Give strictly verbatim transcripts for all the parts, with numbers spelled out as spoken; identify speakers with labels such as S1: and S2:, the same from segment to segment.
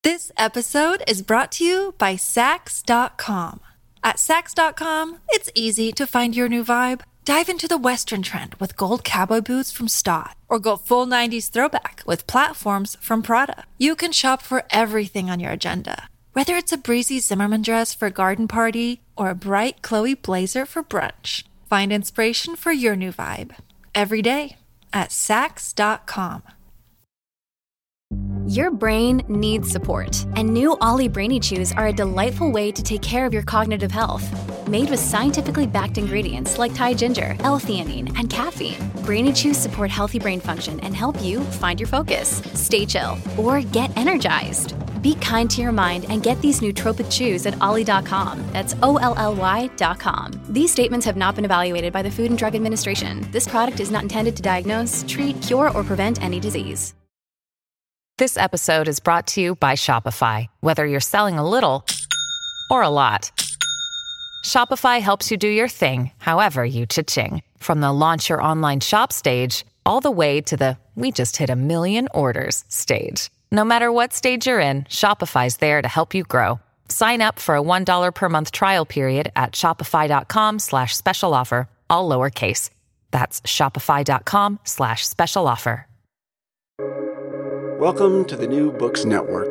S1: This episode is brought to you by Saks dot com. At Saks dot com, it's easy to find your new vibe. Dive into the Western trend with gold cowboy boots from Stott, or go full nineties throwback with platforms from Prada. You can shop for everything on your agenda, whether it's a breezy Zimmermann dress for a garden party or a bright Chloe blazer for brunch. Find inspiration for your new vibe every day at Saks dot com.
S2: Your brain needs support, and new Ollie Brainy Chews are a delightful way to take care of your cognitive health. Made with scientifically backed ingredients like Thai ginger, L-theanine, and caffeine, Brainy Chews support healthy brain function and help you find your focus, stay chill, or get energized. Be kind to your mind and get these nootropic chews at ollie dot com. That's O L L Y dot com. These statements have not been evaluated by the Food and Drug Administration. This product is not intended to diagnose, treat, cure, or prevent any disease.
S3: This episode is brought to you by Shopify. Whether you're selling a little or a lot, Shopify helps you do your thing, however you cha-ching. From the launch your online shop stage, all the way to the we just hit a million orders stage. No matter what stage you're in, Shopify's there to help you grow. Sign up for a one dollar per month trial period at shopify.com slash special offer, all lowercase. That's shopify.com slash special offer.
S4: Welcome to the New Books Network.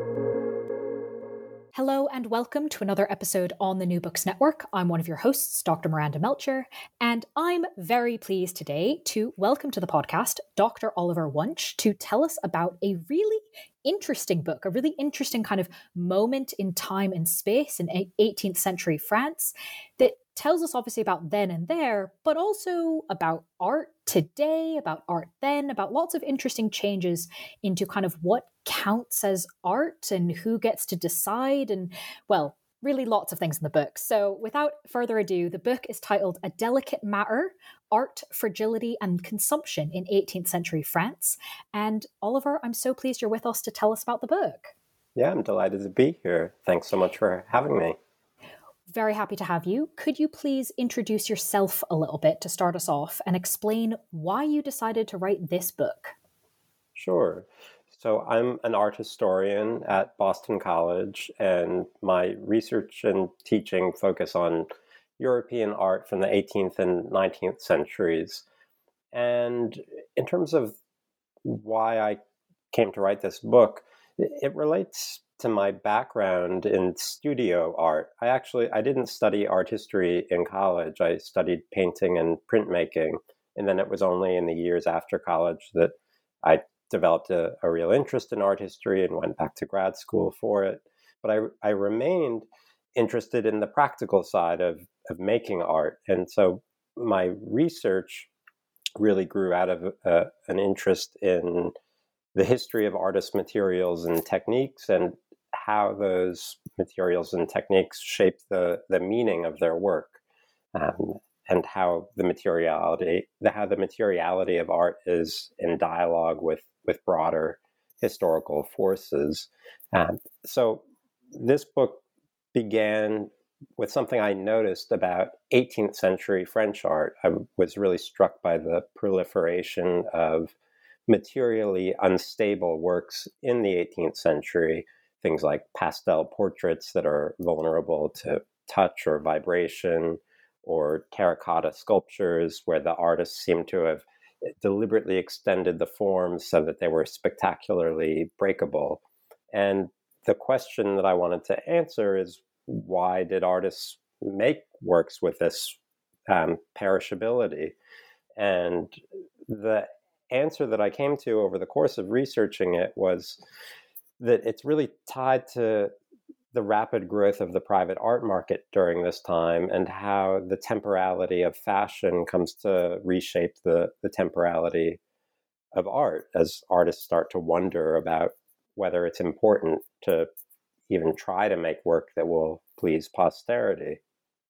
S5: Hello and welcome to another episode on the New Books Network. I'm one of your hosts, Doctor Miranda Melcher, and I'm very pleased today to welcome to the podcast Doctor Oliver Wunsch to tell us about a really interesting book, a really interesting kind of moment in time and space in eighteenth century France that tells us obviously about then and there, but also about art today, about art then, about lots of interesting changes into kind of what counts as art and who gets to decide, and, well, really lots of things in the book. So without further ado, the book is titled A Delicate Matter, Art, Fragility and Consumption in eighteenth century France. And Oliver, I'm so pleased you're with us to tell us about the book.
S6: Yeah, I'm delighted to be here. Thanks so much for having me.
S5: Very happy to have you. Could you please introduce yourself a little bit to start us off and explain why you decided to write this book?
S6: Sure. So I'm an art historian at Boston College, and my research and teaching focus on European art from the eighteenth and nineteenth centuries. And in terms of why I came to write this book, it relates to my background in studio art. I actually, I didn't study art history in college. I studied painting and printmaking. And then it was only in the years after college that I developed a, a real interest in art history and went back to grad school for it. But I, I remained interested in the practical side of, of making art. And so my research really grew out of uh, an interest in the history of artist materials and techniques, and how those materials and techniques shape the, the meaning of their work, um, and how the materiality the, how the materiality of art is in dialogue with, with broader historical forces. Um, so this book began with something I noticed about eighteenth century French art. I was really struck by the proliferation of materially unstable works in the eighteenth century, things like pastel portraits that are vulnerable to touch or vibration, or terracotta sculptures where the artists seem to have deliberately extended the forms so that they were spectacularly breakable. And the question that I wanted to answer is, why did artists make works with this um, perishability? And the answer that I came to over the course of researching it was that it's really tied to the rapid growth of the private art market during this time, and how the temporality of fashion comes to reshape the, the temporality of art as artists start to wonder about whether it's important to even try to make work that will please posterity.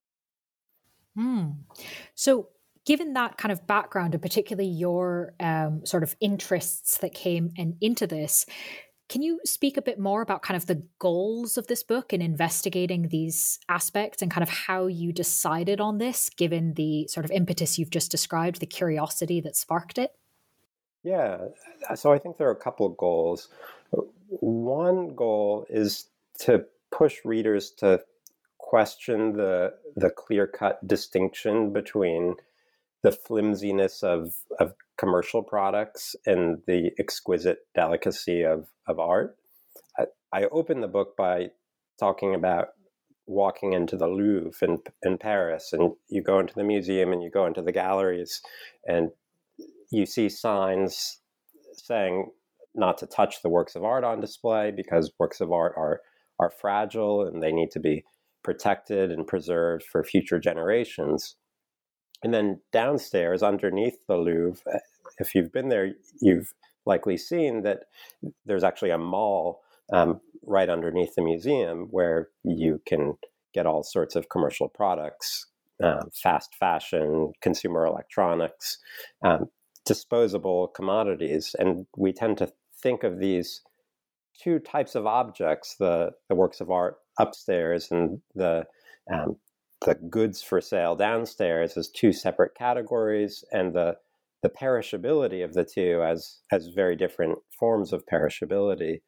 S5: Hmm. So given that kind of background, and particularly your um, sort of interests that came in, into this, can you speak a bit more about kind of the goals of this book in investigating these aspects, and kind of how you decided on this, given the sort of impetus you've just described, the curiosity that sparked it?
S6: Yeah, so I think there are a couple of goals. one goal is to push readers to question the the clear-cut distinction between the flimsiness of, of commercial products and the exquisite delicacy of, of art. I, I open the book by talking about walking into the Louvre in, in Paris, and you go into the museum and you go into the galleries, and you see signs saying not to touch the works of art on display because works of art are are fragile and they need to be protected and preserved for future generations. And then downstairs, underneath the Louvre, if you've been there, you've likely seen that there's actually a mall um, right underneath the museum where you can get all sorts of commercial products, uh, fast fashion, consumer electronics, um, disposable commodities. And we tend to think of these two types of objects, the, the works of art upstairs and the um, the goods for sale downstairs, as two separate categories, and the the perishability of the two as as very different forms of perishability.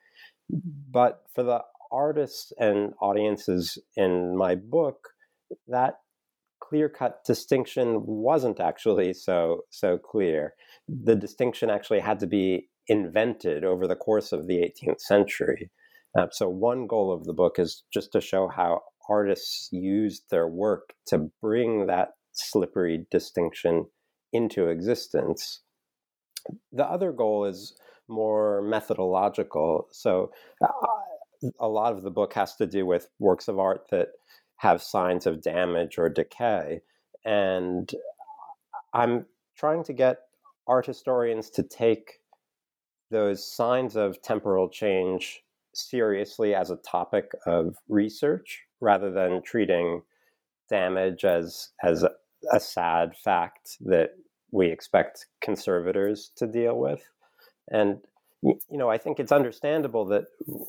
S6: But for the artists and audiences in my book, that clear-cut distinction wasn't actually so so clear. The distinction actually had to be invented over the course of the eighteenth century. Uh, so one goal of the book is just to show how artists used their work to bring that slippery distinction into existence. The other goal is more methodological. So uh, a lot of the book has to do with works of art that have signs of damage or decay. And I'm trying to get art historians to take those signs of temporal change seriously as a topic of research, rather than treating damage as as a, a sad fact that we expect conservators to deal with. And, you know, I think it's understandable that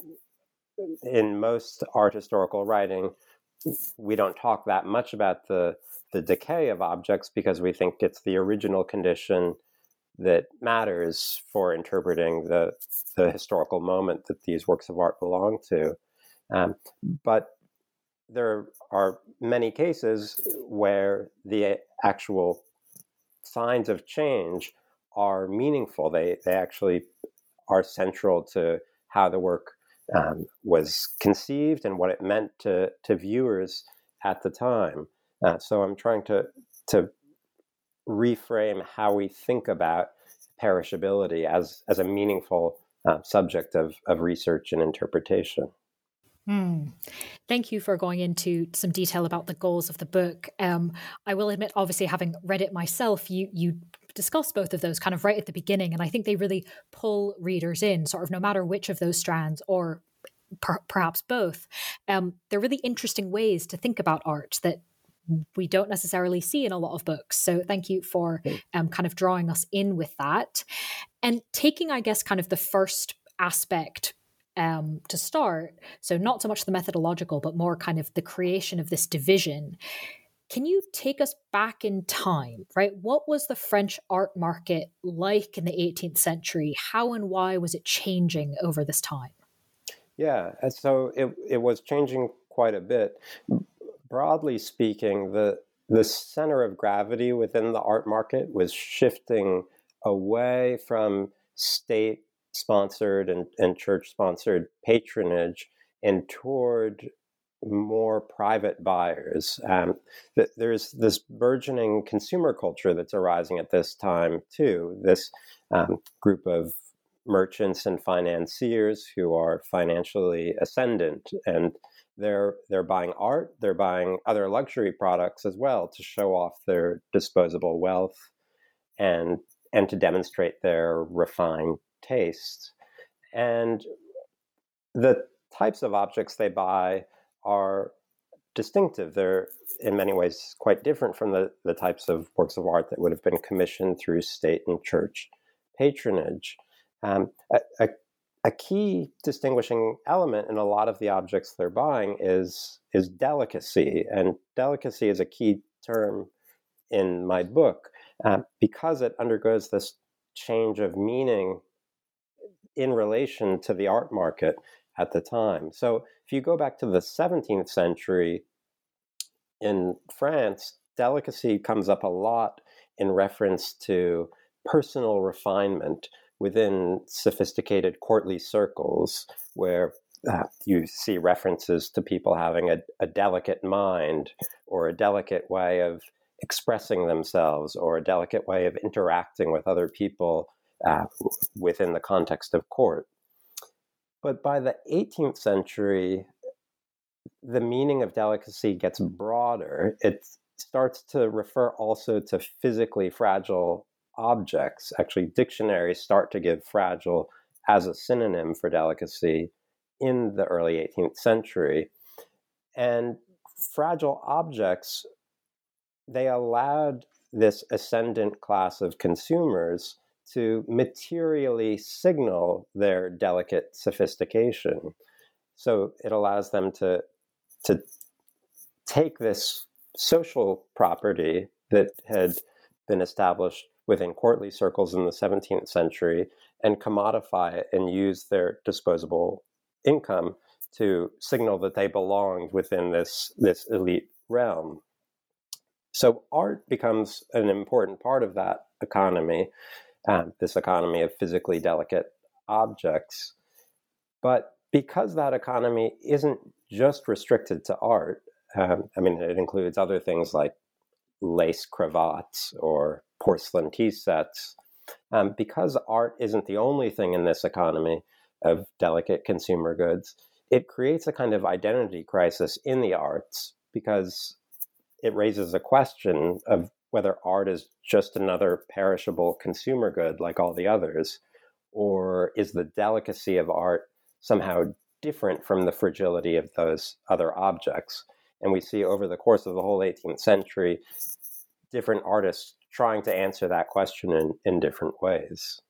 S6: in most art historical writing, we don't talk that much about the, the decay of objects because we think it's the original condition that matters for interpreting the, the historical moment that these works of art belong to. Um, but there are many cases where the actual signs of change are meaningful. They they actually are central to how the work um, was conceived and what it meant to, to viewers at the time. Uh, so I'm trying to to reframe how we think about perishability as, as a meaningful uh, subject of, of research and interpretation.
S5: Mm. Thank you for going into some detail about the goals of the book. Um, I will admit, obviously, having read it myself, you you discussed both of those kind of right at the beginning, and I think they really pull readers in, sort of no matter which of those strands, or per- perhaps both. Um, they're really interesting ways to think about art that we don't necessarily see in a lot of books. So thank you for um, kind of drawing us in with that. And taking, I guess, kind of the first aspect um, to start, so not so much the methodological, but more kind of the creation of this division. Can you take us back in time, right? What was the French art market like in the eighteenth century? How and why was it changing over this time?
S6: Yeah, so it, it was changing quite a bit. Broadly speaking, the the center of gravity within the art market was shifting away from state-sponsored and, and church-sponsored patronage and toward more private buyers. Um, th- there's this burgeoning consumer culture that's arising at this time, too. This um, group of merchants and financiers who are financially ascendant, and they're they're buying art, they're buying other luxury products as well to show off their disposable wealth and and to demonstrate their refined tastes. And the types of objects they buy are distinctive. They're in many ways quite different from the, the types of works of art that would have been commissioned through state and church patronage. Um, a, a, a key distinguishing element in a lot of the objects they're buying is, is delicacy. And delicacy is a key term in my book uh, because it undergoes this change of meaning. in relation to the art market at the time. So if you go back to the seventeenth century, in France, delicacy comes up a lot in reference to personal refinement within sophisticated courtly circles, where uh, you see references to people having a, a delicate mind, or a delicate way of expressing themselves, or a delicate way of interacting with other people uh, within the context of court. But by the eighteenth century, the meaning of delicacy gets broader. It starts to refer also to physically fragile objects. Actually, dictionaries start to give fragile as a synonym for delicacy in the early eighteenth century. And fragile objects, they allowed this ascendant class of consumers to materially signal their delicate sophistication. So it allows them to, to take this social property that had been established within courtly circles in the seventeenth century and commodify it and use their disposable income to signal that they belonged within this, this elite realm. So art becomes an important part of that economy, um, this economy of physically delicate objects. But because that economy isn't just restricted to art, um, I mean, it includes other things like lace cravats or porcelain tea sets. Um, because art isn't the only thing in this economy of delicate consumer goods, it creates a kind of identity crisis in the arts, because it raises a question of whether art is just another perishable consumer good like all the others, or is the delicacy of art somehow different from the fragility of those other objects. And we see over the course of the whole eighteenth century, different artists trying to answer that question in, in different ways.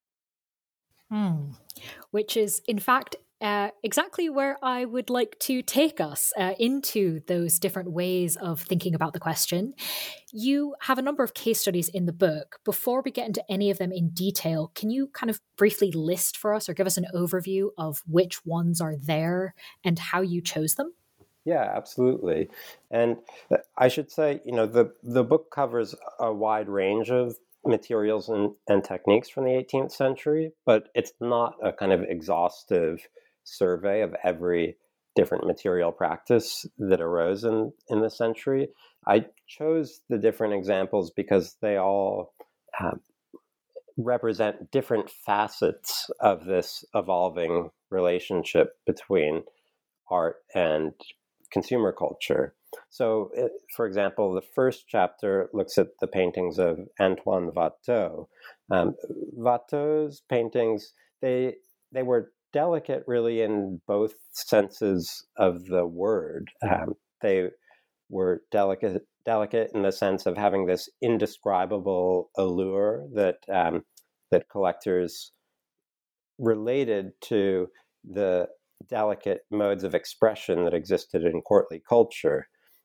S5: Hmm. Which is, in fact, uh, exactly where I would like to take us uh, into those different ways of thinking about the question. You have a number of case studies in the book. Before we get into any of them in detail, can you kind of briefly list for us or give us an overview of which ones are there and how you chose them?
S6: Yeah, absolutely. And I should say, you know, the, the book covers a wide range of materials and, and techniques from the eighteenth century, but it's not a kind of exhaustive survey of every different material practice that arose in, in the century. I chose the different examples because they all um, represent different facets of this evolving relationship between art and consumer culture. So, it, for example, the first chapter looks at the paintings of Antoine Watteau. Um, Watteau's paintings, they they were delicate really in both senses of the word. Um, they were delicate, delicate in the sense of having this indescribable allure that um, that collectors related to the delicate modes of expression that existed in courtly culture.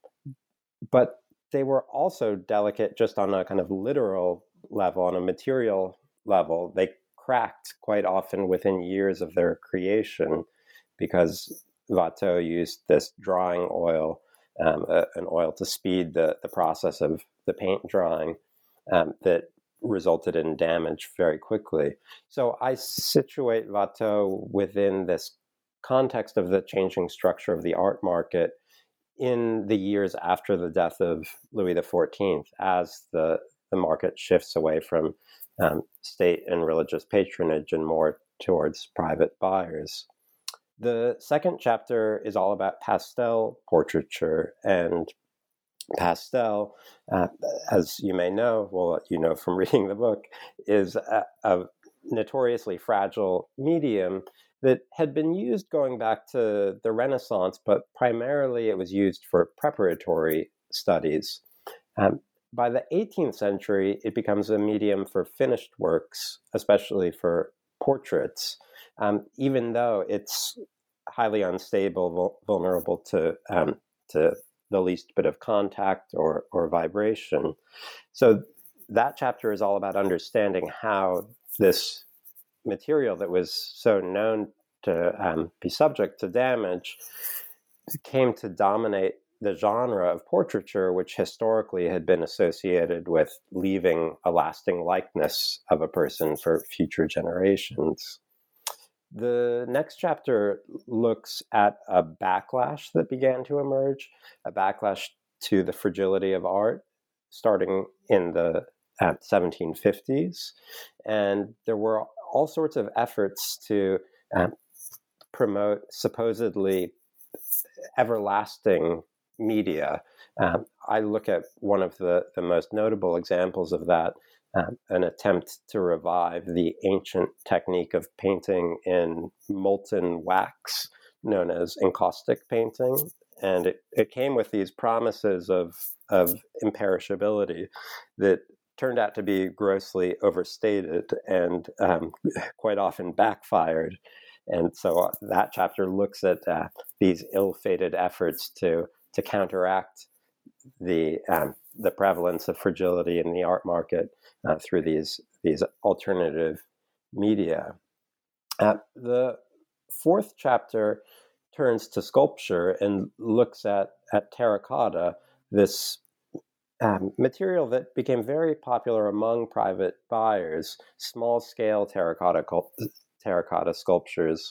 S6: But they were also delicate just on a kind of literal level, on a material level. They cracked quite often within years of their creation, because Watteau used this drying oil, um, a, an oil to speed the, the process of the paint drying, um, that resulted in damage very quickly. So I situate Watteau within this context of the changing structure of the art market in the years after the death of Louis the fourteenth, as the, the market shifts away from um, state and religious patronage and more towards private buyers. The second chapter is all about pastel portraiture, and pastel, uh, as you may know, well, you know from reading the book, is a, a notoriously fragile medium that had been used going back to the Renaissance, but primarily it was used for preparatory studies. Um, by the eighteenth century, it becomes a medium for finished works, especially for portraits, um, even though it's highly unstable, vul- vulnerable to um, to the least bit of contact or, or vibration. So that chapter is all about understanding how this material that was so known to um, be subject to damage came to dominate the genre of portraiture, which historically had been associated with leaving a lasting likeness of a person for future generations. The next chapter looks at a backlash that began to emerge, a backlash to the fragility of art, starting in the uh, seventeen fifties. And there were all sorts of efforts to uh, promote supposedly everlasting media. Um, I look at one of the, the most notable examples of that, um, an attempt to revive the ancient technique of painting in molten wax, known as encaustic painting. And it, it came with these promises of, of imperishability that turned out to be grossly overstated and um, quite often backfired. And so that chapter looks at uh, these ill-fated efforts to to counteract the um, the prevalence of fragility in the art market uh, through these these alternative media. Uh, the fourth chapter turns to sculpture and looks at at terracotta, this um, material that became very popular among private buyers, small-scale terracotta terracotta sculptures,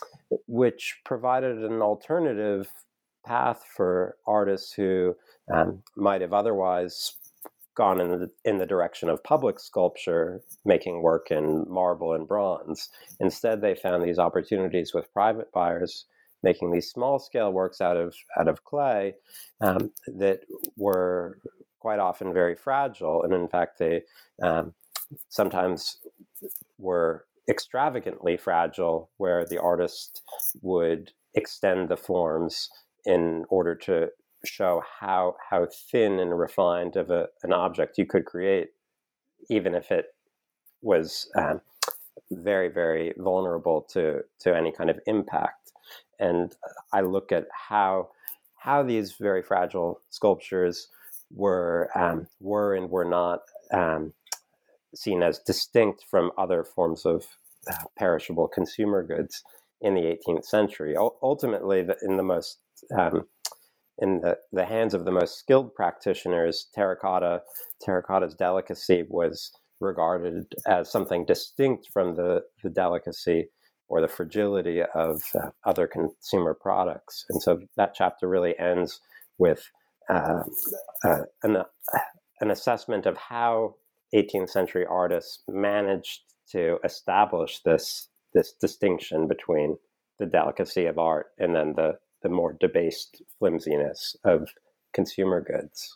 S6: which provided an alternative path for artists who um, might have otherwise gone in the, in the direction of public sculpture, making work in marble and bronze. Instead, they found these opportunities with private buyers, making these small-scale works out of out of clay um, that were quite often very fragile, and in fact, they um, sometimes were extravagantly fragile, where the artist would extend the forms in order to show how how thin and refined of a, an object you could create, even if it was um, very, very vulnerable to, to any kind of impact. And I look at how how these very fragile sculptures were um, were and were not um, seen as distinct from other forms of uh, perishable consumer goods in the eighteenth century. U- ultimately, the, in the most um, in the, the hands of the most skilled practitioners, terracotta terracotta's delicacy was regarded as something distinct from the, the delicacy or the fragility of uh, other consumer products. And so that chapter really ends with uh, uh, an, uh, an assessment of how eighteenth century artists managed to establish this this distinction between the delicacy of art and then the, the more debased flimsiness of consumer goods.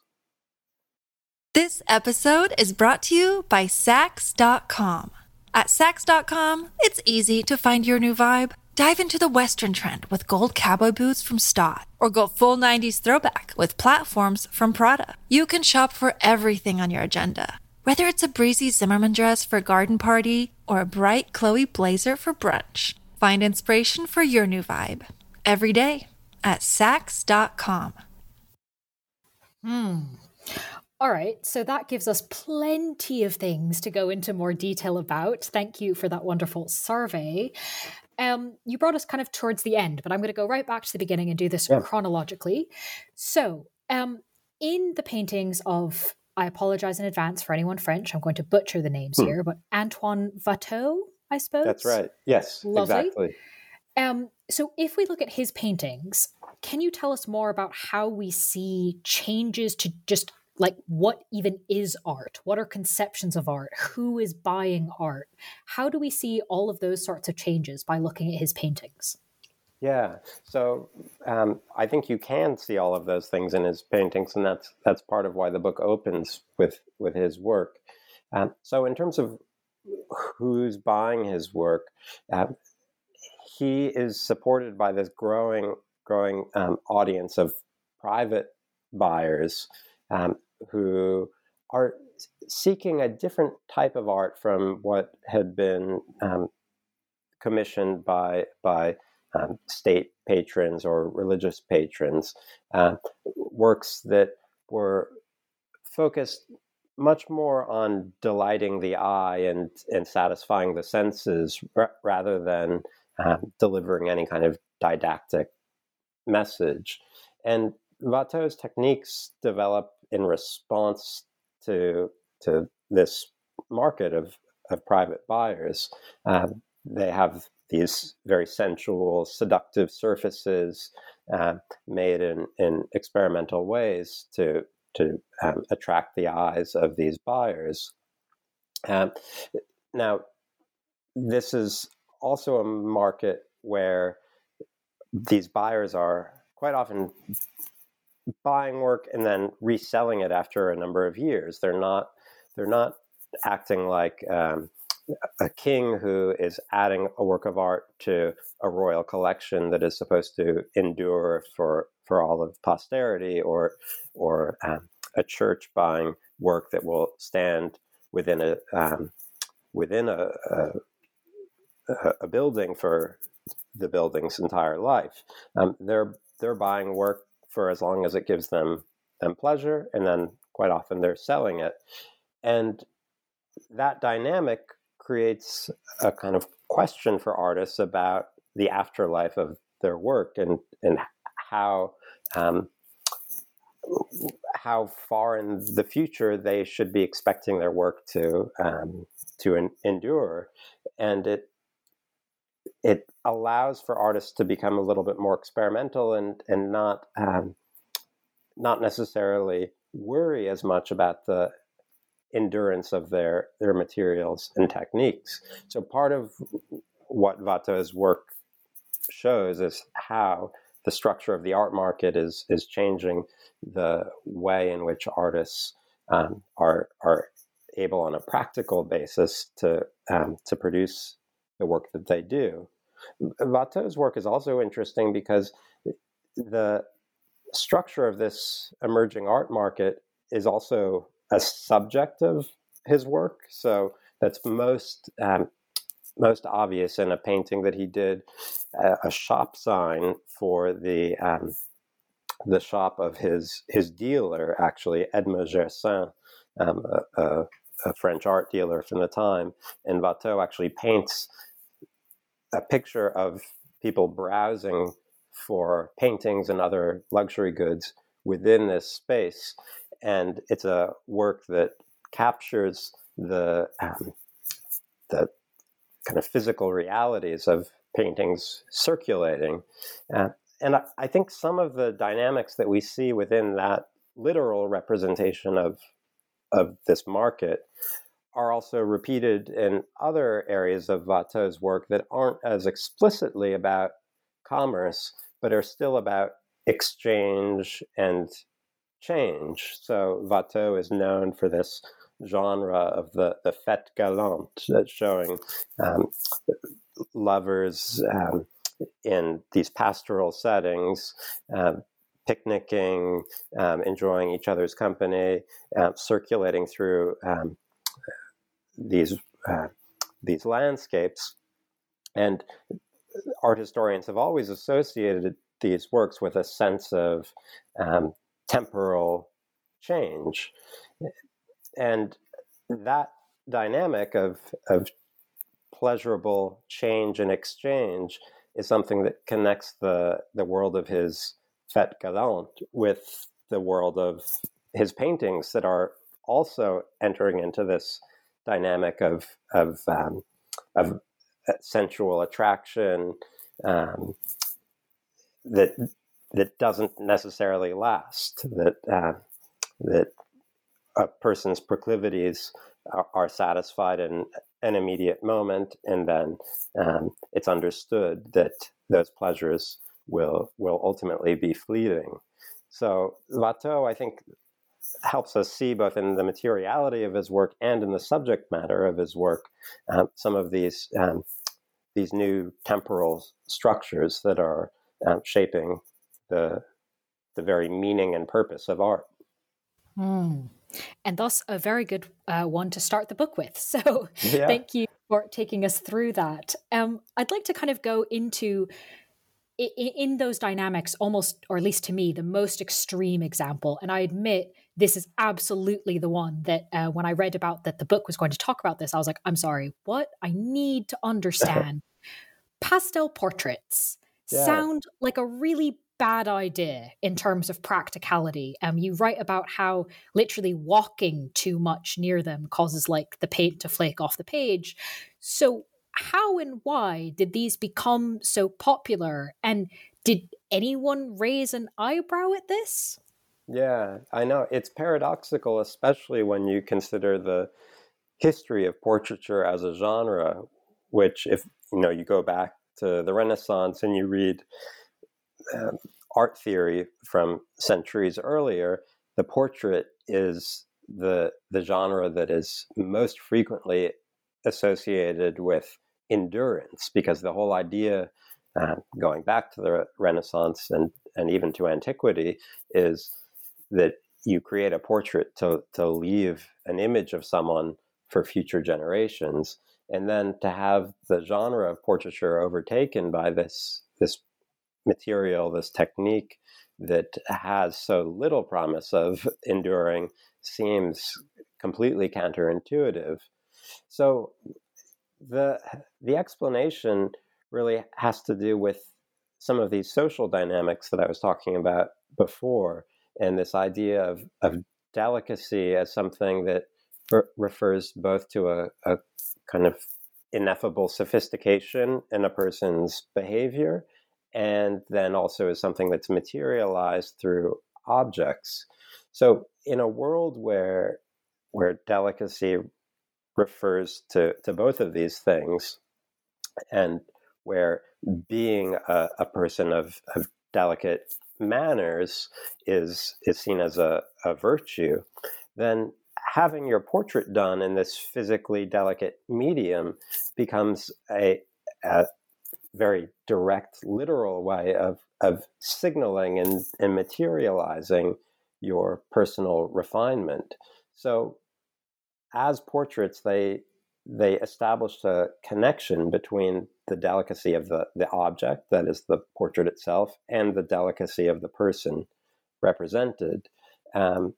S1: This episode is brought to you by Saks dot com. At Saks dot com, it's easy to find your new vibe. Dive into the Western trend with gold cowboy boots from Stott, or go full nineties throwback with platforms from Prada. You can shop for everything on your agenda, whether it's a breezy Zimmermann dress for a garden party or a bright Chloe blazer for brunch. Find inspiration for your new vibe every day at Saks dot com.
S5: Hmm. All right, so that gives us plenty of things to go into more detail about. Thank you for that wonderful survey. Um, you brought us kind of towards the end, but I'm going to go right back to the beginning and do this yeah. chronologically. So, um, in the paintings of, I apologize in advance for anyone French, I'm going to butcher the names hmm. here, but Antoine Watteau, I suppose?
S6: That's right. Yes,
S5: Lovely.
S6: Exactly.
S5: Um, so if we look at his paintings, can you tell us more about how we see changes to just like what even is art? What are conceptions of art? Who is buying art? How do we see all of those sorts of changes by looking at his paintings?
S6: Yeah, so um, I think you can see all of those things in his paintings, and that's that's part of why the book opens with with his work. Um, so in terms of who's buying his work, uh, he is supported by this growing growing um, audience of private buyers um, who are seeking a different type of art from what had been um, commissioned by by um, state patrons or religious patrons, uh, works that were focused much more on delighting the eye and, and satisfying the senses r- rather than um, delivering any kind of didactic message. And Watteau's techniques develop in response to, to this market of, of private buyers. Um, they have these very sensual, seductive surfaces uh, made in, in experimental ways to to um, attract the eyes of these buyers. Um, now, this is also a market where these buyers are quite often buying work and then reselling it after a number of years. They're not they're not acting like um, a king who is adding a work of art to a royal collection that is supposed to endure for for all of posterity, or or um, a church buying work that will stand within a um, within a, a a building for the building's entire life. Um, they're they're buying work for as long as it gives them them pleasure, and then quite often they're selling it, and that dynamic creates a kind of question for artists about the afterlife of their work, and and how um, how far in the future they should be expecting their work to um, to en- endure, and it it allows for artists to become a little bit more experimental and and not um, not necessarily worry as much about the endurance of their their materials and techniques. So part of what Watteau's work shows is how the structure of the art market is is changing the way in which artists um, are are able on a practical basis to um, to produce the work that they do. Watteau's work is also interesting because the structure of this emerging art market is also a subject of his work. So that's most um, most obvious in a painting that he did, uh, a shop sign for the um, the shop of his his dealer, actually Edmond Gersaint, um, a, a, a French art dealer from the time. And Watteau actually paints a picture of people browsing for paintings and other luxury goods within this space. And it's a work that captures the um, the kind of physical realities of paintings circulating. Uh, and I, I think some of the dynamics that we see within that literal representation of of this market are also repeated in other areas of Watteau's work that aren't as explicitly about commerce, but are still about exchange and change. So Watteau is known for this genre of the, the fête galante, that's showing um, lovers um, in these pastoral settings, um, picnicking, um, enjoying each other's company, uh, circulating through um, these uh, these landscapes. And art historians have always associated these works with a sense of um, temporal change. And that dynamic of, of pleasurable change and exchange is something that connects the, the world of his fête galante with the world of his paintings that are also entering into this dynamic of, of, um, of sensual attraction um, that that doesn't necessarily last, that uh, that a person's proclivities are, are satisfied in an immediate moment, and then um, it's understood that those pleasures will will ultimately be fleeting. So Watteau, I think, helps us see both in the materiality of his work and in the subject matter of his work um, some of these um, these new temporal structures that are um, shaping the the very meaning and purpose of art.
S5: Mm. And thus a very good uh, one to start the book with. So
S6: Yeah.
S5: Thank you for taking us through that. Um, I'd like to kind of go into in, in those dynamics, almost, or at least to me, the most extreme example, and I admit this is absolutely the one that uh, when I read about that the book was going to talk about this, I was like, I'm sorry, what? I need to understand. Pastel portraits
S6: Yeah.
S5: sound like a really bad idea in terms of practicality. Um, you write about how literally walking too much near them causes like the paint to flake off the page. So how and why did these become so popular? And did anyone raise an eyebrow at this?
S6: Yeah, I know. It's paradoxical, especially when you consider the history of portraiture as a genre, which, if you know, you go back to the Renaissance and you read um, art theory from centuries earlier, the portrait is the the genre that is most frequently associated with endurance, because the whole idea, uh, going back to the Renaissance and, and even to antiquity, is that you create a portrait to, to leave an image of someone for future generations. And then to have the genre of portraiture overtaken by this, this material, this technique that has so little promise of enduring seems completely counterintuitive. So the the explanation really has to do with some of these social dynamics that I was talking about before, and this idea of, of delicacy as something that re- refers both to a, a kind of ineffable sophistication in a person's behavior, and then also as something that's materialized through objects. So in a world where where delicacy refers to, to both of these things, and where being a, a person of, of delicate manners is is seen as a, a virtue, then having your portrait done in this physically delicate medium becomes a, a very direct, literal way of, of signaling and, and materializing your personal refinement. So as portraits, they they established a connection between the delicacy of the, the object, that is the portrait itself, and the delicacy of the person represented. Um,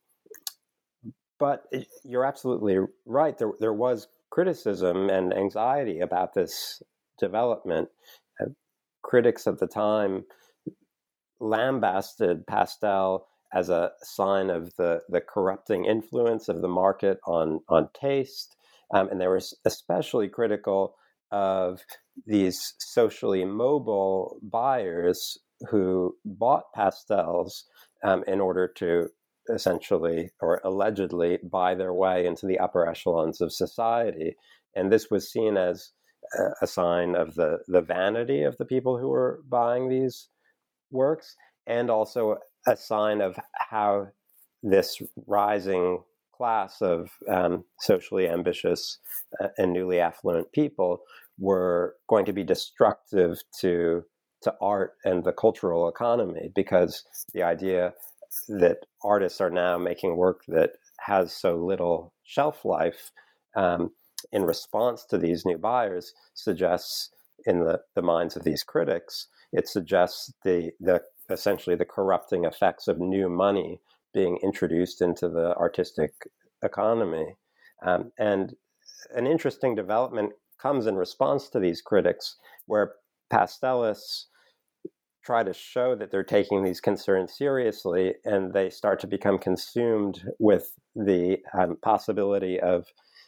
S6: but you're absolutely right. There, there was criticism and anxiety about this development. Uh, critics at the time lambasted pastel as a sign of the, the corrupting influence of the market on, on taste. Um, and they were especially critical of these socially mobile buyers who bought pastels um, in order to essentially or allegedly buy their way into the upper echelons of society. And this was seen as a, a sign of the, the vanity of the people who were buying these works, and also a sign of how this rising class of um, socially ambitious uh, and newly affluent people were going to be destructive to to art and the cultural economy, because the idea that artists are now making work that has so little shelf life um, in response to these new buyers suggests, in the, the minds of these critics, it suggests the the essentially the corrupting effects of new money being introduced into the artistic economy. Um, and an interesting development comes in response to these critics, where pastelists try to show that they're taking these concerns seriously, and they start to become consumed with the um, possibility of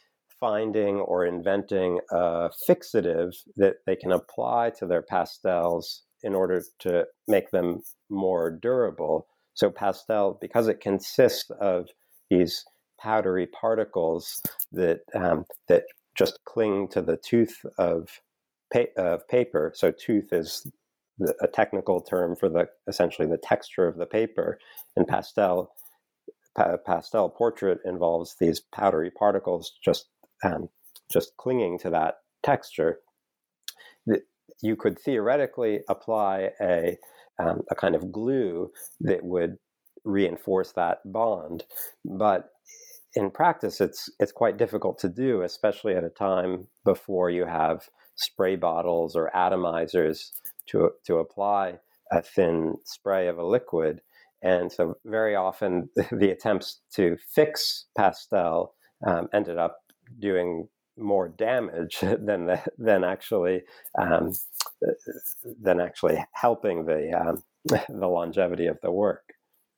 S6: finding or inventing a fixative that they can apply to their pastels in order to make them more durable. So pastel, because it consists of these powdery particles that um, that just cling to the tooth of, pa- of paper. So tooth is the, a technical term for the essentially the texture of the paper. And pastel pa- pastel portrait involves these powdery particles just um, just clinging to that texture. The, you could theoretically apply a um, a kind of glue that would reinforce that bond, but in practice, it's it's quite difficult to do, especially at a time before you have spray bottles or atomizers to to apply a thin spray of a liquid. And so very often the attempts to fix pastel um, ended up doing more damage than the, than actually um, than actually helping the um, the longevity of the work.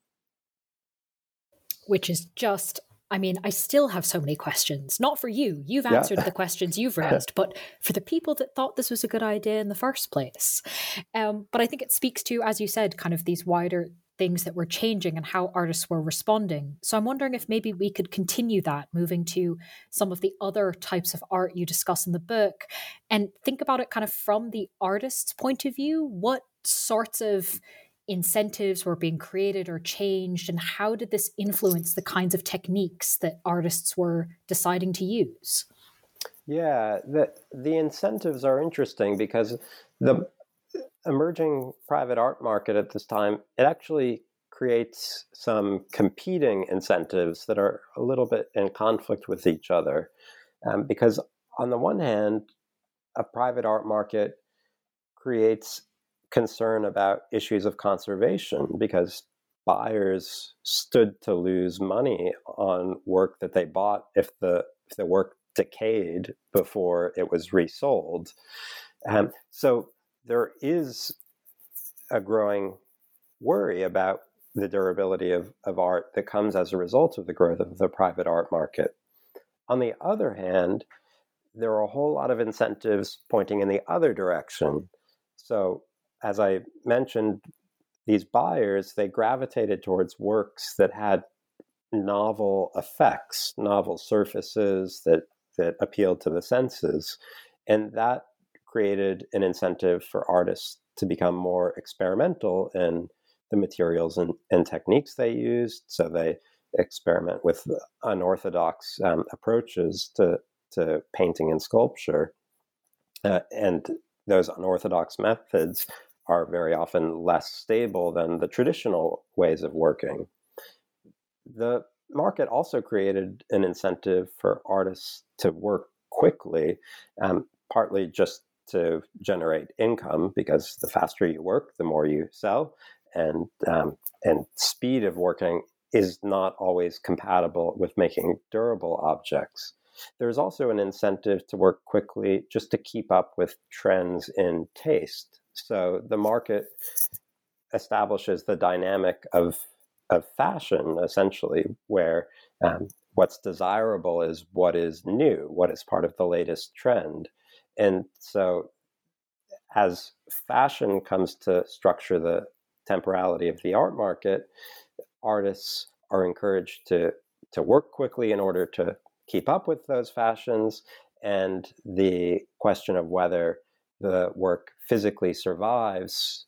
S5: Which is just, I mean, I still have so many questions. Not for you. You've answered yeah. the questions you've raised, but for the people that thought this was a good idea in the first place. Um, but I think it speaks to, as you said, kind of these wider things that were changing and how artists were responding. So I'm wondering if maybe we could continue that, moving to some of the other types of art you discuss in the book, and think about it kind of from the artist's point of view. What sorts of incentives were being created or changed, and how did this influence the kinds of techniques that artists were deciding to use?
S6: Yeah, the, the incentives are interesting because the emerging private art market at this time, it actually creates some competing incentives that are a little bit in conflict with each other. Um, because on the one hand, a private art market creates concern about issues of conservation because buyers stood to lose money on work that they bought if the if the work decayed before it was resold. Um, so there is a growing worry about the durability of, of art that comes as a result of the growth of the private art market. On the other hand, there are a whole lot of incentives pointing in the other direction. So, as I mentioned, these buyers, they gravitated towards works that had novel effects, novel surfaces that, that appealed to the senses. And that created an incentive for artists to become more experimental in the materials and, and techniques they used. So they experiment with unorthodox um, approaches to, to painting and sculpture. Uh, and those unorthodox methods are very often less stable than the traditional ways of working. The market also created an incentive for artists to work quickly, um, partly just to generate income, because the faster you work, the more you sell, and um, and speed of working is not always compatible with making durable objects. There's also an incentive to work quickly just to keep up with trends in taste. So the market establishes the dynamic of of fashion, essentially, where um, what's desirable is what is new, what is part of the latest trend. And so as fashion comes to structure the temporality of the art market, artists are encouraged to, to work quickly in order to keep up with those fashions. And the question of whether the work physically survives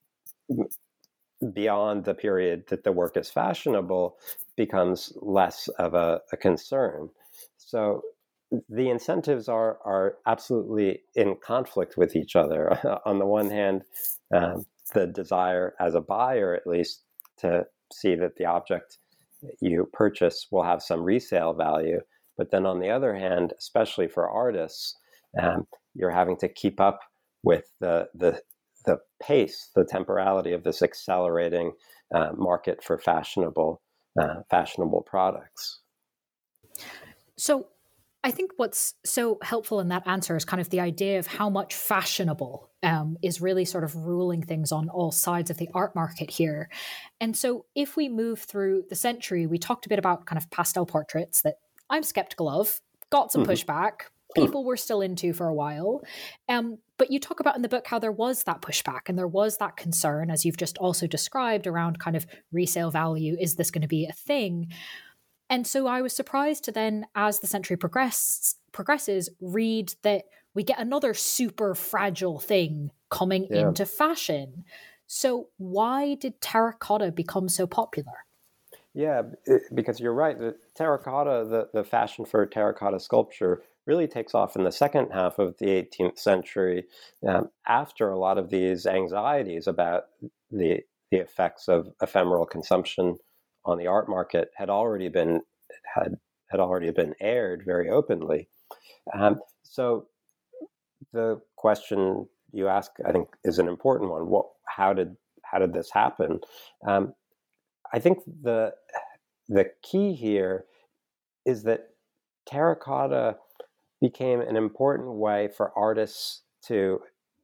S6: beyond the period that the work is fashionable becomes less of a, a concern. So the incentives are are absolutely in conflict with each other. On the one hand, um, the desire as a buyer, at least, to see that the object you purchase will have some resale value. But then on the other hand, especially for artists, um, you're having to keep up with the the the pace, the temporality of this accelerating uh, market for fashionable uh, fashionable products.
S5: So I think what's so helpful in that answer is kind of the idea of how much fashionable um, is really sort of ruling things on all sides of the art market here. And so if we move through the century, we talked a bit about kind of pastel portraits that I'm skeptical of, got some pushback, people were still into for a while. Um, but you talk about in the book how there was that pushback and there was that concern, as you've just also described, around kind of resale value. Is this going to be a thing? And so I was surprised to then, as the century progress, progresses, read that we get another super fragile thing coming yeah. into fashion. So why did terracotta become so popular?
S6: Yeah, it, because you're right. The terracotta, the, the fashion for terracotta sculpture really takes off in the second half of the eighteenth century, um, after a lot of these anxieties about the the effects of ephemeral consumption on the art market had already been had had already been aired very openly. Um, so the question you ask, I think, is an important one. What, how did how did this happen? Um, I think the the key here is that terracotta became an important way for artists to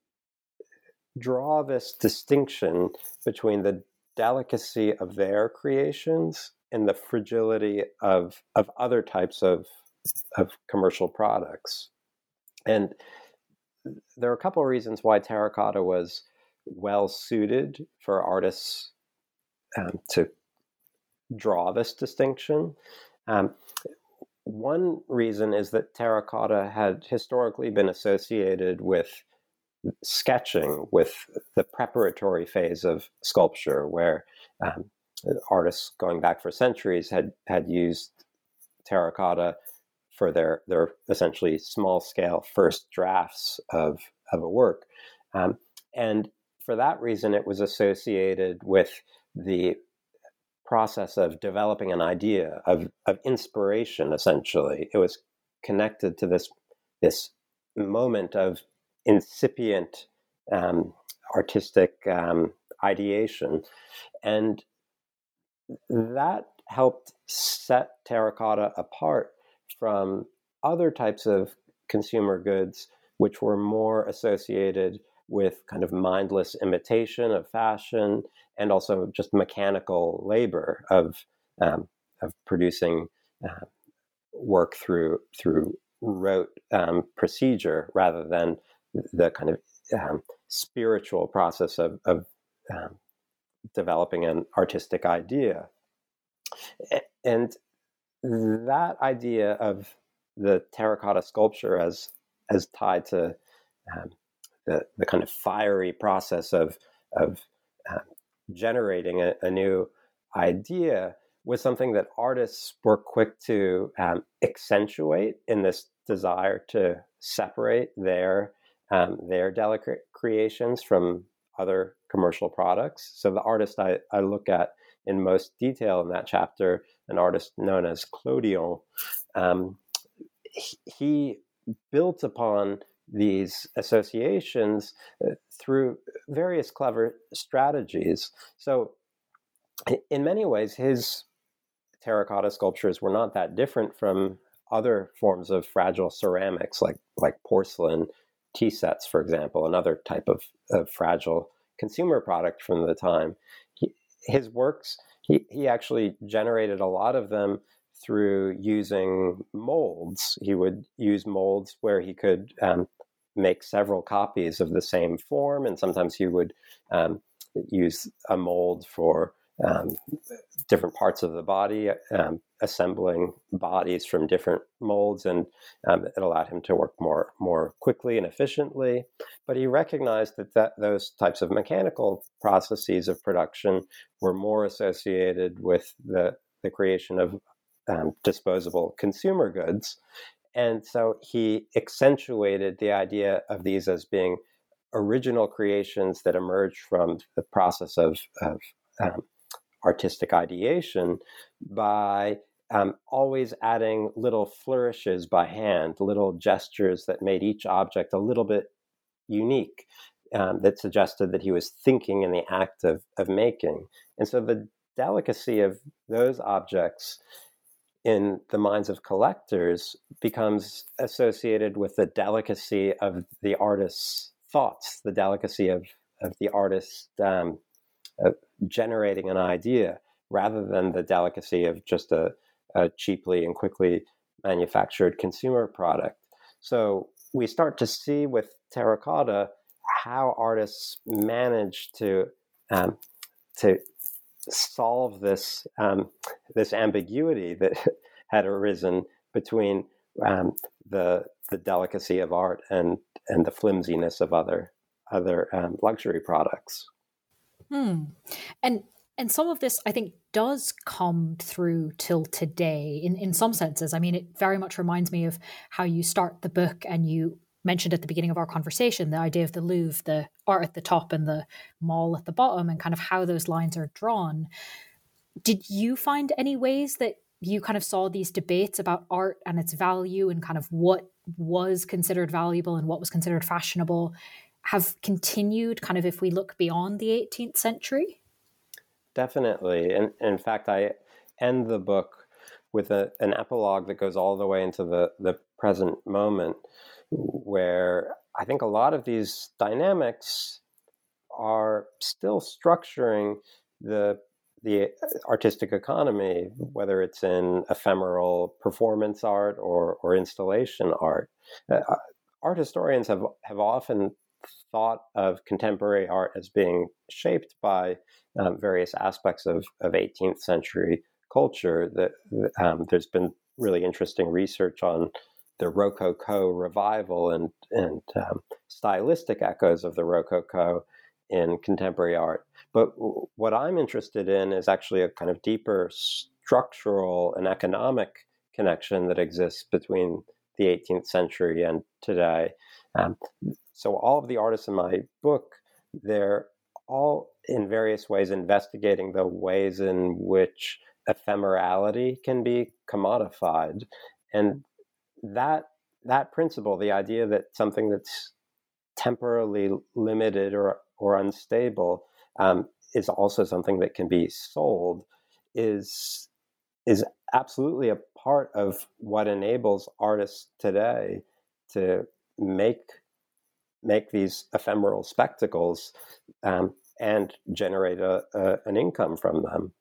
S6: draw this distinction between the delicacy of their creations and the fragility of of other types of of commercial products. And there are a couple of reasons why terracotta was well suited for artists um, to draw this distinction. Um, one reason is that terracotta had historically been associated with sketching, with the preparatory phase of sculpture, where um, artists going back for centuries had had used terracotta for their their essentially small scale first drafts of of a work, um, and for that reason, it was associated with the process of developing an idea of of inspiration. Essentially, it was connected to this this moment of incipient um, artistic um, ideation, and that helped set terracotta apart from other types of consumer goods, which were more associated with kind of mindless imitation of fashion and also just mechanical labor of um, of producing uh, work through through rote um, procedure rather than the kind of um, spiritual process of, of um, developing an artistic idea. And that idea of the terracotta sculpture as as tied to um, the the kind of fiery process of of um, generating a, a new idea was something that artists were quick to um, accentuate in this desire to separate their um, their delicate creations from other commercial products. So the artist I, I look at in most detail in that chapter, an artist known as Clodion, um, he, he built upon these associations uh, through various clever strategies. So in many ways, his terracotta sculptures were not that different from other forms of fragile ceramics, like like porcelain tea sets, for example, another type of, of fragile consumer product from the time. He, his works, he, he actually generated a lot of them through using molds. He would use molds where he could um, make several copies of the same form, and sometimes he would um, use a mold for um, different parts of the body, um, assembling bodies from different molds, and um, it allowed him to work more more quickly and efficiently. But he recognized that, that those types of mechanical processes of production were more associated with the, the creation of um, disposable consumer goods. And so he accentuated the idea of these as being original creations that emerged from the process of, of um, artistic ideation by um, always adding little flourishes by hand, little gestures that made each object a little bit unique, um, that suggested that he was thinking in the act of, of making. And so the delicacy of those objects in the minds of collectors becomes associated with the delicacy of the artist's thoughts, the delicacy of, of the artist um, uh, generating an idea, rather than the delicacy of just a, a cheaply and quickly manufactured consumer product. So we start to see with terracotta how artists manage to um, to solve this um, this ambiguity that had arisen between um, the the delicacy of art and and the flimsiness of other other um, luxury products.
S5: Hmm. And and some of this, I think, does come through till today in, in some senses. I mean, it very much reminds me of how you start the book, and you mentioned at the beginning of our conversation the idea of the Louvre, the art at the top and the mall at the bottom, and kind of how those lines are drawn. Did you find any ways that you kind of saw these debates about art and its value and kind of what was considered valuable and what was considered fashionable have continued kind of if we look beyond the eighteenth century?
S6: Definitely. And in fact, I end the book with a, an epilogue that goes all the way into the, the present moment, where I think a lot of these dynamics are still structuring the the artistic economy, whether it's in ephemeral performance art or, or installation art. Uh, art historians have, have often thought of contemporary art as being shaped by um, various aspects of, of eighteenth century culture. That um, there's been really interesting research on the Rococo revival and, and um, stylistic echoes of the Rococo in contemporary art. But w- what I'm interested in is actually a kind of deeper structural and economic connection that exists between the eighteenth century and today. Um, so all of the artists in my book, they're all in various ways investigating the ways in which ephemerality can be commodified. And that that principle, the idea that something that's temporarily limited or or unstable um, is also something that can be sold, is is absolutely a part of what enables artists today to make make these ephemeral spectacles um, and generate a, a, an income from them.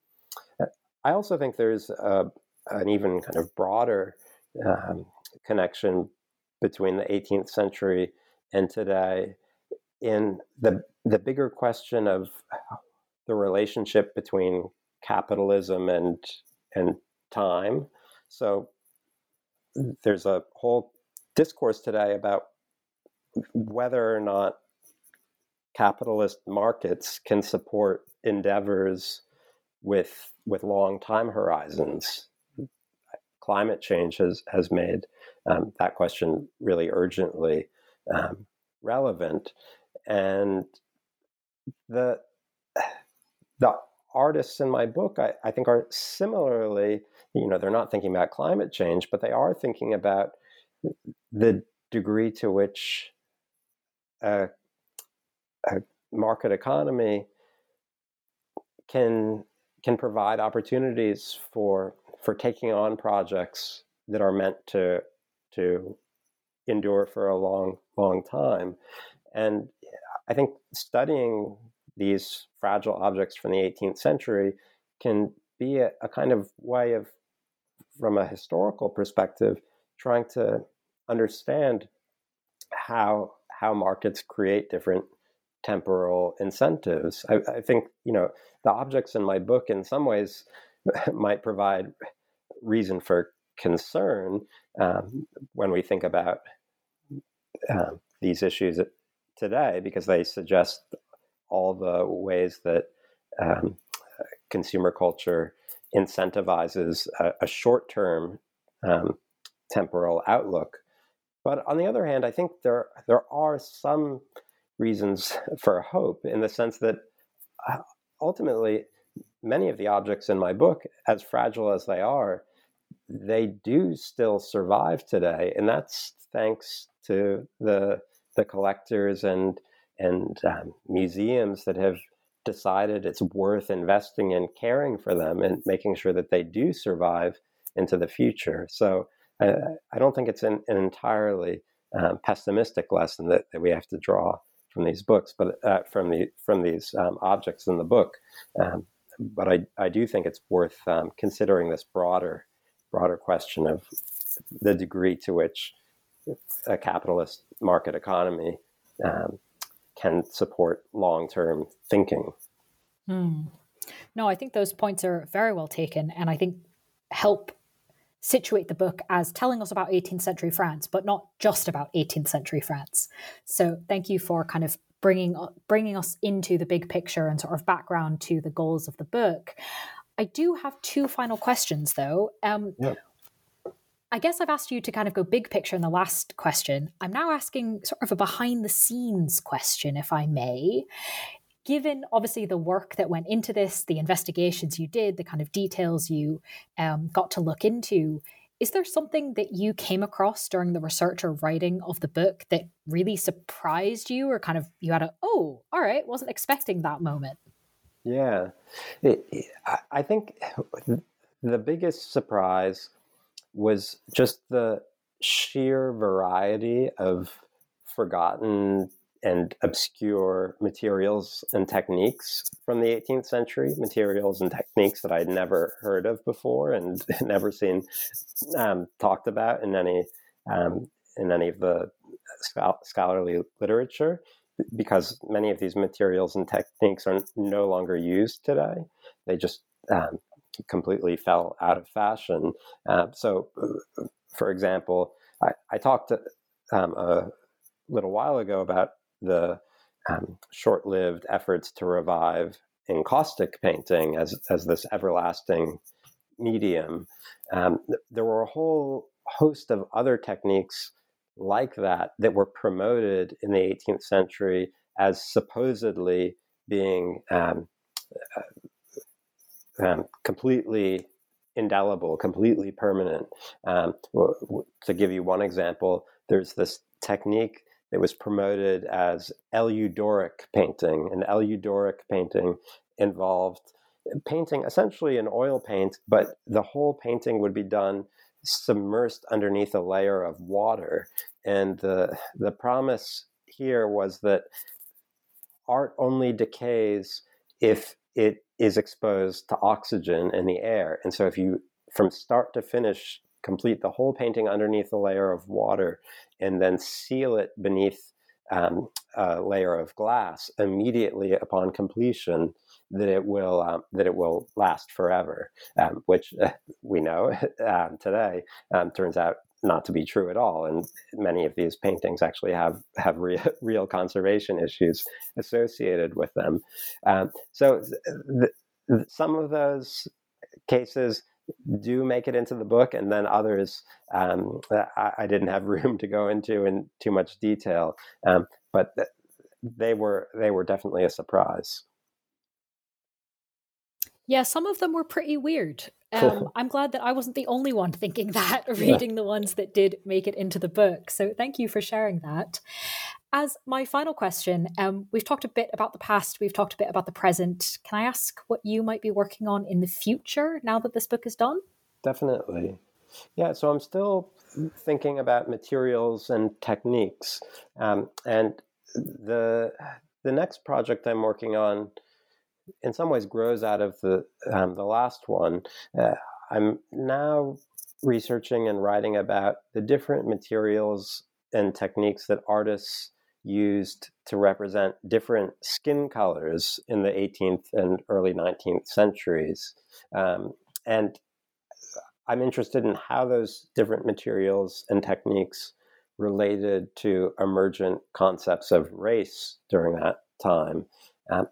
S6: I also think there's a, an even kind of broader um, connection between the eighteenth century and today in the the bigger question of the relationship between capitalism and and time. So there's a whole discourse today about whether or not capitalist markets can support endeavors with with long time horizons. Climate change has has made um, that question really urgently um, relevant, and the the artists in my book, I, I think, are similarly, you know, they're not thinking about climate change, but they are thinking about the degree to which a, a market economy can can provide opportunities for for taking on projects that are meant to to endure for a long long time. And I think studying these fragile objects from the eighteenth century can be a, a kind of way of, from a historical perspective, trying to understand how how markets create different temporal incentives. I, I think, you know, the objects in my book in some ways might provide reason for concern um, when we think about uh, these issues today, because they suggest all the ways that um, consumer culture incentivizes a, a short-term um, temporal outlook. But on the other hand, I think there there are some reasons for hope, in the sense that uh, ultimately many of the objects in my book, as fragile as they are, they do still survive today, and that's thanks to the the collectors and and um, museums that have decided it's worth investing in caring for them and making sure that they do survive into the future. So uh, I don't think it's an, an entirely um, pessimistic lesson that, that we have to draw from these books, but uh, from the from these um, objects in the book. Um, but I I do think it's worth um, considering this broader broader question of the degree to which a capitalist market economy um, can support long-term thinking.
S5: Hmm. No, I think those points are very well taken, and I think help situate the book as telling us about eighteenth century France, but not just about eighteenth century France. So thank you for kind of bringing bringing us into the big picture and sort of background to the goals of the book. I do have two final questions, though. Um,
S6: yep.
S5: I guess I've asked you to kind of go big picture in the last question. I'm now asking sort of a behind the scenes question, if I may. Given obviously the work that went into this, the investigations you did, the kind of details you um, got to look into, is there something that you came across during the research or writing of the book that really surprised you, or kind of you had a, oh, all right, wasn't expecting that moment?
S6: Yeah, it, it, I think the biggest surprise was just the sheer variety of forgotten and obscure materials and techniques from the eighteenth century, materials and techniques that I'd never heard of before and never seen um, talked about in any um, in any of the scholarly literature, because many of these materials and techniques are no longer used today. They just um, completely fell out of fashion. Uh, so, for example, I, I talked to, um, a little while ago about the um, short-lived efforts to revive encaustic painting as as this everlasting medium. Um, there were a whole host of other techniques like that that were promoted in the eighteenth century as supposedly being um, uh, um, completely indelible, completely permanent. Um, to give you one example, there's this technique that was promoted as eleudoric painting. And eleudoric painting involved painting essentially in oil paint, but the whole painting would be done submersed underneath a layer of water. And the the promise here was that art only decays if it is exposed to oxygen in the air. And so if you, from start to finish, complete the whole painting underneath a layer of water and then seal it beneath um, a layer of glass, immediately upon completion, that it will um, that it will last forever, um, which uh, we know um, today um, turns out not to be true at all. And many of these paintings actually have have real, real conservation issues associated with them. Um, so th- th- some of those cases do make it into the book, and then others um, I, I didn't have room to go into in too much detail. Um, but th- they were they were definitely a surprise.
S5: Yeah, some of them were pretty weird. Um, I'm glad that I wasn't the only one thinking that, reading yeah. the ones that did make it into the book. So thank you for sharing that. As my final question, um, we've talked a bit about the past, we've talked a bit about the present. Can I ask what you might be working on in the future now that this book is done?
S6: Definitely. Yeah, so I'm still thinking about materials and techniques. Um, and the the next project I'm working on in some ways grows out of the um, the last one. Uh, I'm now researching and writing about the different materials and techniques that artists used to represent different skin colors in the eighteenth and early nineteenth centuries. Um, and I'm interested in how those different materials and techniques related to emergent concepts of race during that time. Um,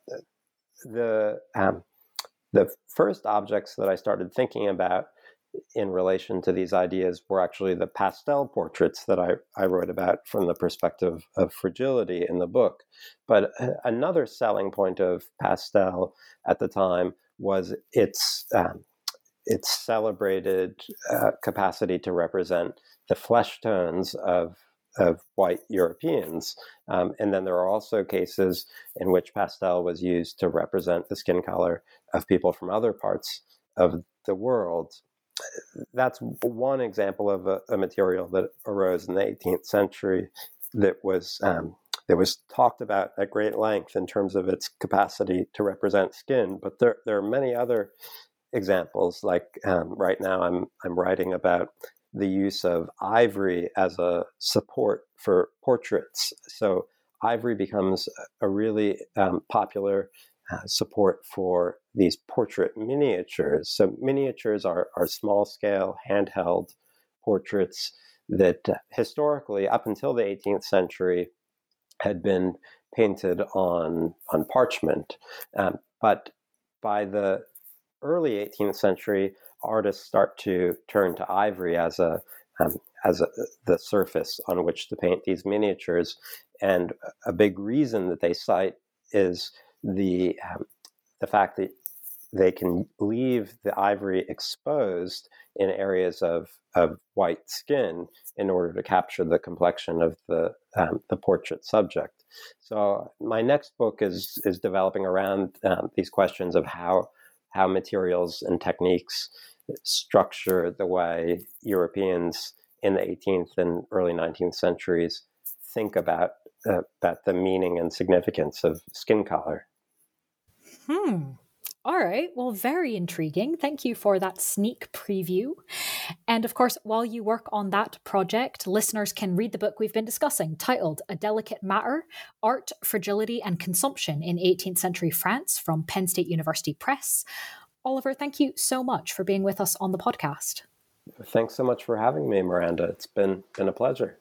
S6: the um, the first objects that I started thinking about in relation to these ideas were actually the pastel portraits that I, I wrote about from the perspective of fragility in the book. But another selling point of pastel at the time was its um, its celebrated uh, capacity to represent the flesh tones of of white Europeans. Um, and then there are also cases in which pastel was used to represent the skin color of people from other parts of the world. That's one example of a, a material that arose in the eighteenth century that was um, that was talked about at great length in terms of its capacity to represent skin. But there, there are many other examples. Like um, right now, I'm I'm writing about the use of ivory as a support for portraits. So ivory becomes a really um, popular uh, support for these portrait miniatures. So miniatures are, are small-scale, handheld portraits that uh, historically, up until the eighteenth century, had been painted on, on parchment. Um, but by the early eighteenth century, artists start to turn to ivory as a um, as a, the surface on which to paint these miniatures, and a big reason that they cite is the um, the fact that they can leave the ivory exposed in areas of, of white skin in order to capture the complexion of the um, the portrait subject. So my next book is is developing around um, these questions of how how materials and techniques structure the way Europeans in the eighteenth and early nineteenth centuries think about uh, about the meaning and significance of skin color.
S5: Hmm. All right. Well, very intriguing. Thank you for that sneak preview. And of course, while you work on that project, listeners can read the book we've been discussing, titled A Delicate Matter, Art, Fragility and Consumption in eighteenth Century France, from Penn State University Press. Oliver, thank you so much for being with us on the podcast.
S6: Thanks so much for having me, Miranda. It's been, been a pleasure.